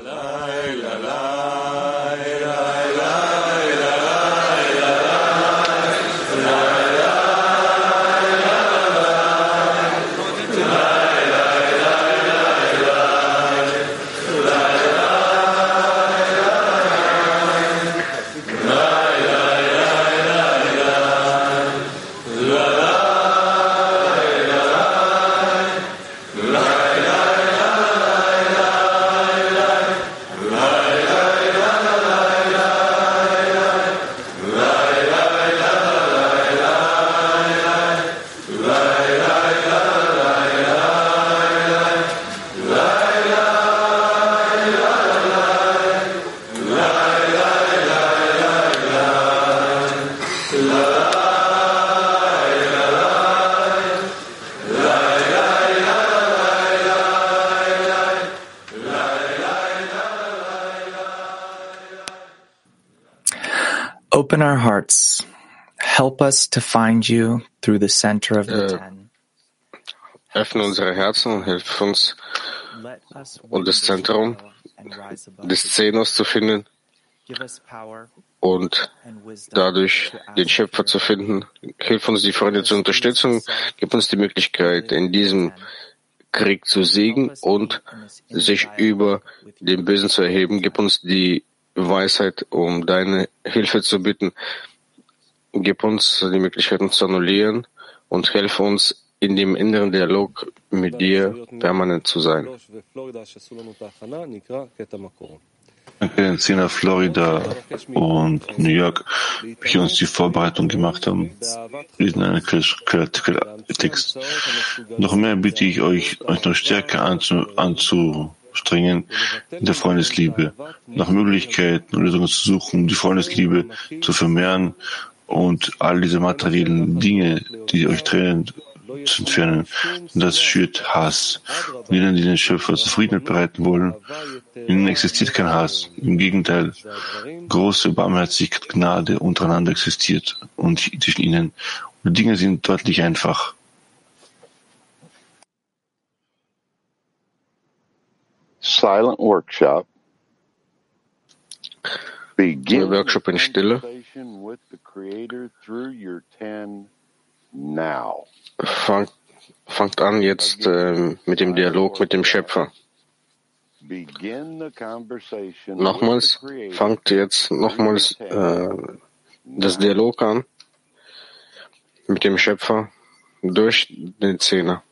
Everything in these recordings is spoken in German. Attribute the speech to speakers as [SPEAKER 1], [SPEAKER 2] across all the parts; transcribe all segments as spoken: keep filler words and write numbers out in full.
[SPEAKER 1] Open our hearts. Help us to find you through the center of the
[SPEAKER 2] Äh,
[SPEAKER 1] ten.
[SPEAKER 2] öffne unsere Herzen und hilf uns,
[SPEAKER 1] Let us
[SPEAKER 2] und
[SPEAKER 1] win
[SPEAKER 2] das
[SPEAKER 1] this
[SPEAKER 2] Zentrum
[SPEAKER 1] battle and rise above
[SPEAKER 2] des
[SPEAKER 1] the
[SPEAKER 2] Zehners zu finden
[SPEAKER 1] Give us power
[SPEAKER 2] und
[SPEAKER 1] and wisdom
[SPEAKER 2] dadurch
[SPEAKER 1] to
[SPEAKER 2] den
[SPEAKER 1] ask
[SPEAKER 2] Schöpfer
[SPEAKER 1] for
[SPEAKER 2] zu
[SPEAKER 1] your help.
[SPEAKER 2] finden. Hilf uns, die Freunde
[SPEAKER 1] Let
[SPEAKER 2] zur
[SPEAKER 1] us lose the
[SPEAKER 2] Unterstützung.
[SPEAKER 1] self
[SPEAKER 2] Gib uns die Möglichkeit,
[SPEAKER 1] and live
[SPEAKER 2] in
[SPEAKER 1] in the
[SPEAKER 2] diesem
[SPEAKER 1] ten.
[SPEAKER 2] Krieg zu
[SPEAKER 1] Help
[SPEAKER 2] siegen
[SPEAKER 1] us
[SPEAKER 2] und
[SPEAKER 1] be in this inner
[SPEAKER 2] sich über
[SPEAKER 1] dialogue with
[SPEAKER 2] den
[SPEAKER 1] you.
[SPEAKER 2] Bösen zu erheben. Gib uns die Weisheit, um deine Hilfe zu bitten. Gib uns die Möglichkeit, uns zu annullieren und hilf uns, in dem inneren Dialog mit dir permanent zu sein.
[SPEAKER 3] Danke den Zehner Florida und New York, welche uns die Vorbereitung gemacht haben. Wir lesen einen Text. Noch mehr bitte ich euch, euch noch stärker anzu, anzustrengen in der Freundesliebe, nach Möglichkeiten und Lösungen zu suchen, die Freundesliebe zu vermehren und all diese materiellen Dinge, die euch trennen, zu entfernen. Und das schürt Hass. Und jenen, die den Schöpfer Zufriedenheit bereiten wollen, ihnen existiert kein Hass. Im Gegenteil, große Barmherzigkeit, Gnade untereinander existiert und zwischen ihnen. Und die Dinge sind deutlich einfach.
[SPEAKER 4] Silent Workshop.
[SPEAKER 2] Der Workshop in Stille. Fangt, fangt an jetzt äh, mit dem Dialog mit dem Schöpfer. Nochmals, fangt jetzt nochmals äh, das Dialog an mit dem Schöpfer durch den Zehner.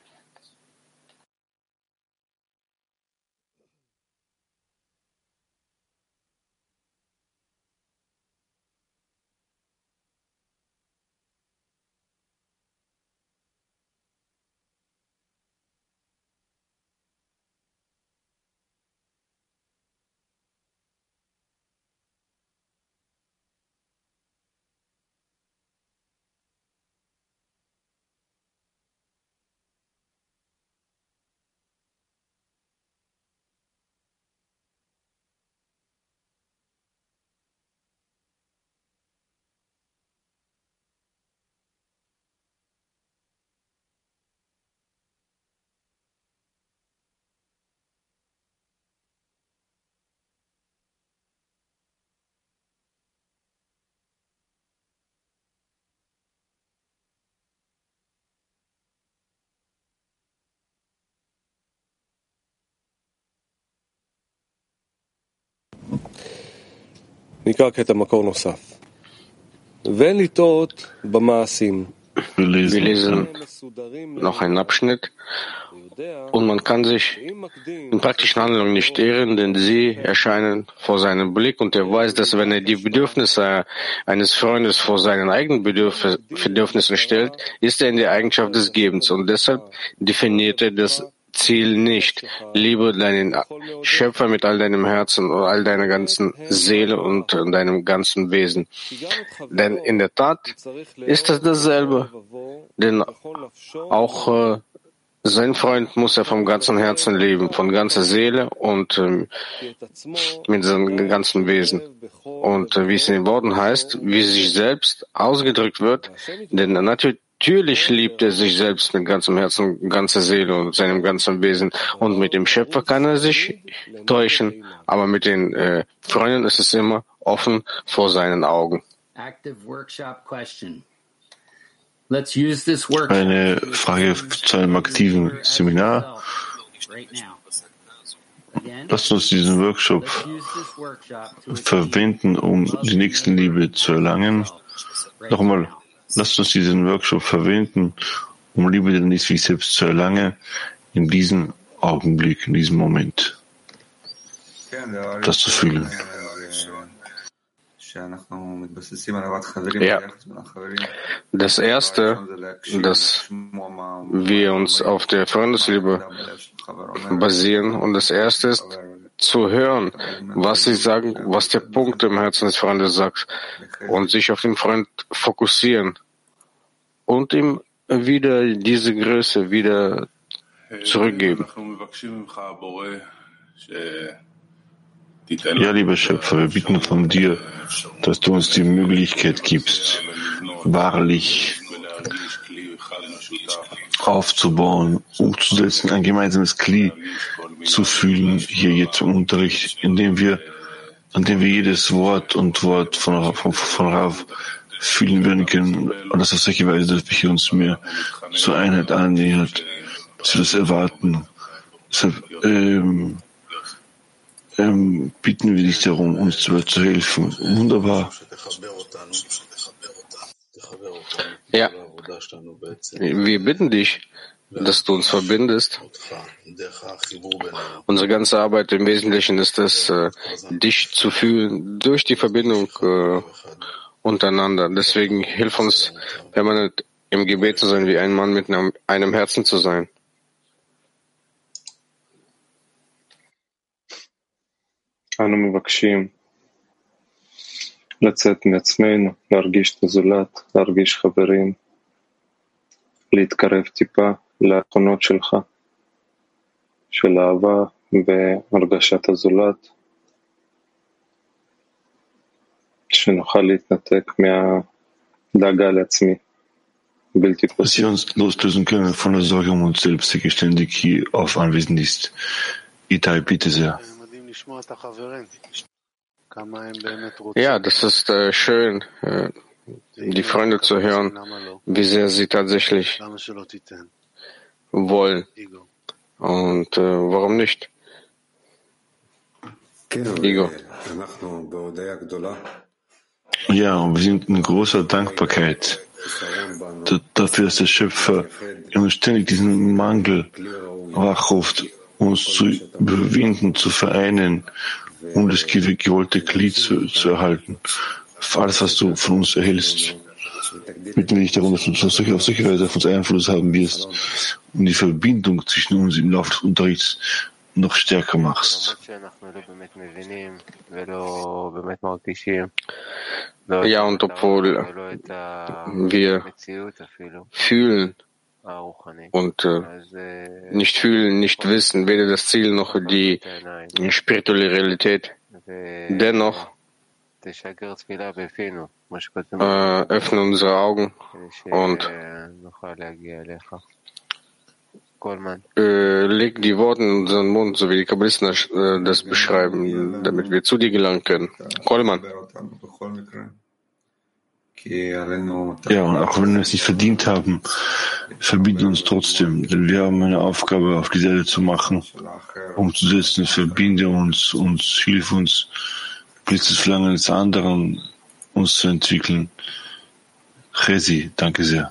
[SPEAKER 5] נקרא קטע מקור נוסף. ואין לטעות במעשים.
[SPEAKER 2] Wir lesen noch einen Abschnitt und man kann sich in praktischen Handlungen nicht irren, denn sie erscheinen vor seinem Blick und er weiß, dass wenn er die Bedürfnisse eines Freundes vor seinen eigenen Bedürf- Bedürfnissen stellt, ist er in der Eigenschaft des Gebens und deshalb definiert er das Ziel nicht. Liebe deinen Schöpfer mit all deinem Herzen und all deiner ganzen Seele und deinem ganzen Wesen. Denn in der Tat ist es dasselbe. Denn auch äh, sein Freund muss er vom ganzen Herzen lieben, von ganzer Seele und ähm, mit seinem ganzen Wesen. Und äh, wie es in den Worten heißt, wie sich selbst ausgedrückt wird, denn nat- Natürlich liebt er sich selbst mit ganzem Herzen, ganzer Seele und seinem ganzen Wesen. Und mit dem Schöpfer kann er sich täuschen, aber mit den äh, Freunden ist es immer offen vor seinen Augen.
[SPEAKER 3] Eine Frage zu einem aktiven Seminar. Lasst uns diesen Workshop verwenden, um die Nächstenliebe zu erlangen. Nochmal, lasst uns diesen Workshop verwenden, um Liebe der Nächsten wie selbst zu erlangen, in diesem Augenblick, in diesem Moment. Das zu fühlen.
[SPEAKER 2] Ja, das Erste, dass wir uns auf der Freundesliebe basieren, und das Erste ist, zu hören, was sie sagen, was der Punkt im Herzen des Freundes sagt, und sich auf den Freund fokussieren und ihm wieder diese Größe wieder zurückgeben.
[SPEAKER 3] Ja, lieber Schöpfer, wir bitten von dir, dass du uns die Möglichkeit gibst, wahrlich aufzubauen, umzusetzen, ein gemeinsames Kli zu fühlen, hier jetzt im Unterricht, indem wir, an dem wir jedes Wort und Wort von, von, von Rav fühlen werden können, und das auf solche Weise, dass wir uns mehr zur Einheit annähert, dass wir das erwarten. Deshalb, ähm, ähm, bitten wir dich darum, uns zu, zu helfen. Wunderbar.
[SPEAKER 2] Ja, wir bitten dich, dass du uns verbindest. Unsere ganze Arbeit im Wesentlichen ist es, äh, dich zu fühlen durch die Verbindung äh, untereinander. Deswegen hilf uns, permanent im Gebet zu sein, wie ein Mann mit einem, einem Herzen zu sein.
[SPEAKER 5] אנו מבקשים לצאת מעצמנו, להרגיש את הזולת, להרגיש חברים, להתקרב טיפה לתכונות שלך, של אהבה והרגשת הזולת, שנוכל להתנתק מהדאגה לעצמי, בלתי
[SPEAKER 3] Dass wir
[SPEAKER 5] פוסק.
[SPEAKER 3] uns loslösen können von der Sorge um uns selbst, die ständig hier auf anwesend ist. Itai, bitte sehr.
[SPEAKER 2] Ja, das ist äh, schön, äh, die Freunde zu hören, wie sehr sie tatsächlich wollen. Und äh, warum nicht? Igor.
[SPEAKER 3] Ja, und wir sind in großer Dankbarkeit d- dafür, dass der Schöpfer uns ständig diesen Mangel wachruft, uns zu überwinden, zu vereinen, um das gewollte Glied zu, zu erhalten. Für alles, was du von uns erhältst, bitten wir dich darum, dass du auf solche, auf solche Weise auf uns Einfluss haben wirst und die Verbindung zwischen uns im Laufe des Unterrichts noch stärker machst.
[SPEAKER 2] Ja, und obwohl wir fühlen und äh, nicht fühlen, nicht wissen, weder das Ziel noch die spirituelle Realität, dennoch äh, öffnen unsere Augen und äh, legen die Worte in unseren Mund, so wie die Kabbalisten das, äh, das beschreiben, damit wir zu dir gelangen können. Kolman.
[SPEAKER 3] Ja, und auch wenn wir es nicht verdient haben, verbieten uns trotzdem, denn wir haben eine Aufgabe auf die Erde zu machen, umzusetzen, verbinde uns, uns, hilf uns, blitzes Verlangen des anderen, uns zu entwickeln. Chesi, danke sehr.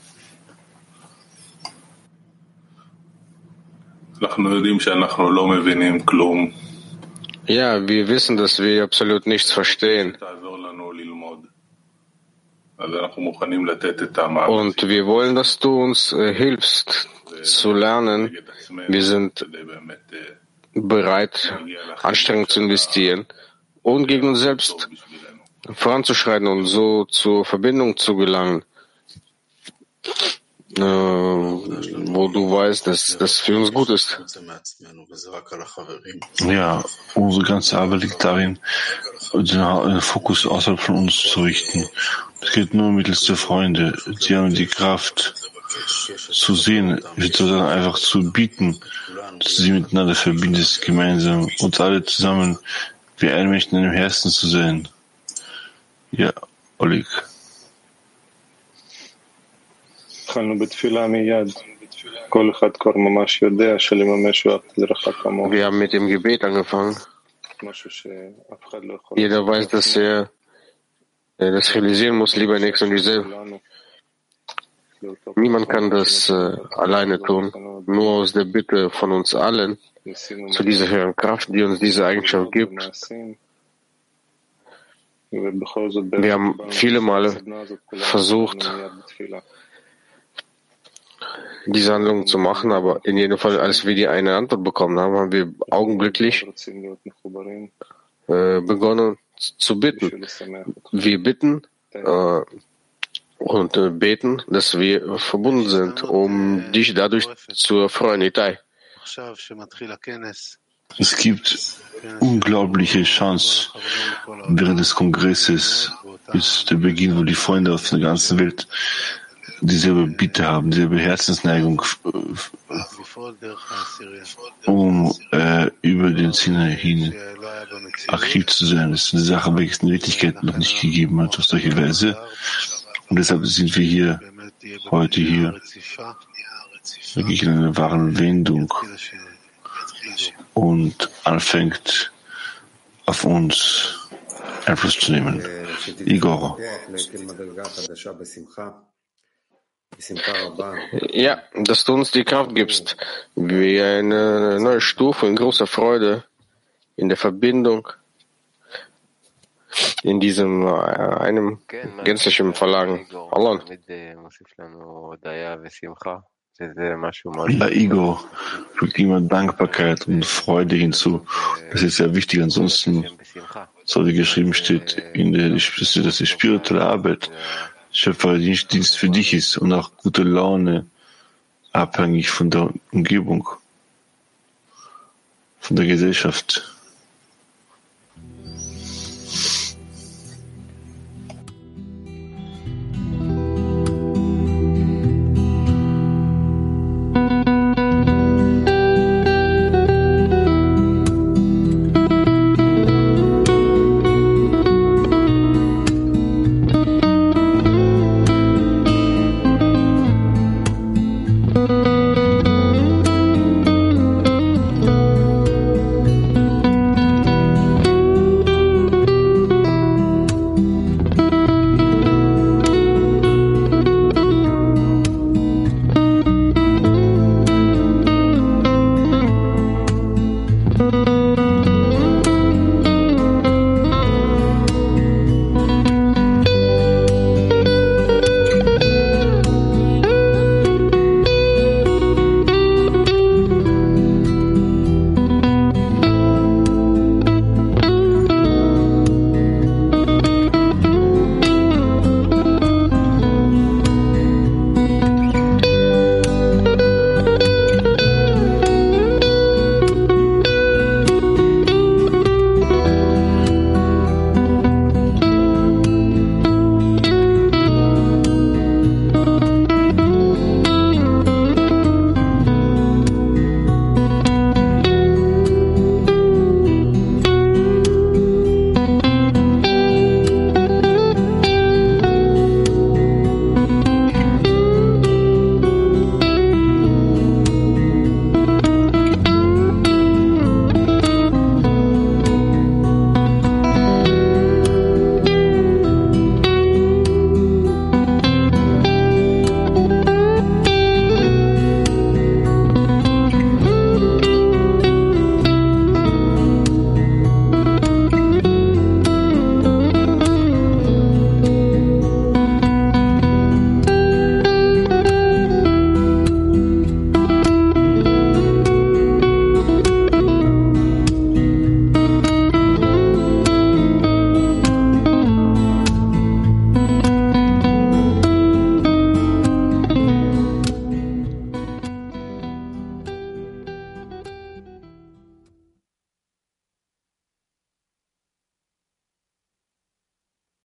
[SPEAKER 2] Ja, wir wissen, dass wir absolut nichts verstehen. Und wir wollen, dass du uns äh, hilfst zu lernen. Wir sind bereit, Anstrengungen zu investieren und gegen uns selbst voranzuschreiten und so zur Verbindung zu gelangen. wo du weißt, dass das für uns gut ist.
[SPEAKER 3] Ja, unsere ganze Arbeit liegt darin, den Fokus außerhalb von uns zu richten. Es geht nur mittels der Freunde. Sie haben die Kraft zu sehen, sozusagen einfach zu bieten, dass sie miteinander verbindet, gemeinsam, uns alle zusammen wie ein Mensch in einem Herzen zu sein. Ja, Oleg.
[SPEAKER 2] Wir haben mit dem Gebet angefangen. Jeder weiß, dass er das realisieren muss, lieber Nix und dieselbe. Niemand kann das äh, alleine tun. Nur aus der Bitte von uns allen zu dieser höheren Kraft, die uns diese Eigenschaft gibt. Wir haben viele Male versucht, diese Handlung zu machen, aber in jedem Fall, als wir die eine Antwort bekommen haben, haben wir augenblicklich äh, begonnen zu bitten. Wir bitten äh, und äh, beten, dass wir verbunden sind, um dich dadurch zu erfreuen, Itai.
[SPEAKER 3] Es gibt unglaubliche Chance. Während des Kongresses ist der Beginn, wo die Freunde auf der ganzen Welt dieselbe Bitte haben, dieselbe Herzensneigung, um äh, über den Sinne hin aktiv zu sein. Das ist eine Sache, welche es in Wirklichkeit noch nicht gegeben hat, auf solche Weise. Und deshalb sind wir hier, heute hier, wirklich in einer wahren Wendung und anfängt, auf uns Einfluss zu nehmen. Igor.
[SPEAKER 2] Ja, dass du uns die Kraft gibst, wie eine neue Stufe in großer Freude, in der Verbindung, in diesem äh, einem gänzlichen Verlangen. Allah.
[SPEAKER 3] Ja, Igor fügt immer Dankbarkeit und Freude hinzu. Das ist sehr wichtig. Ansonsten, so wie geschrieben steht, in der, dass die spirituelle Arbeit Schöpferdienst für dich ist und auch gute Laune abhängig von der Umgebung, von der Gesellschaft.
[SPEAKER 6] Thank you.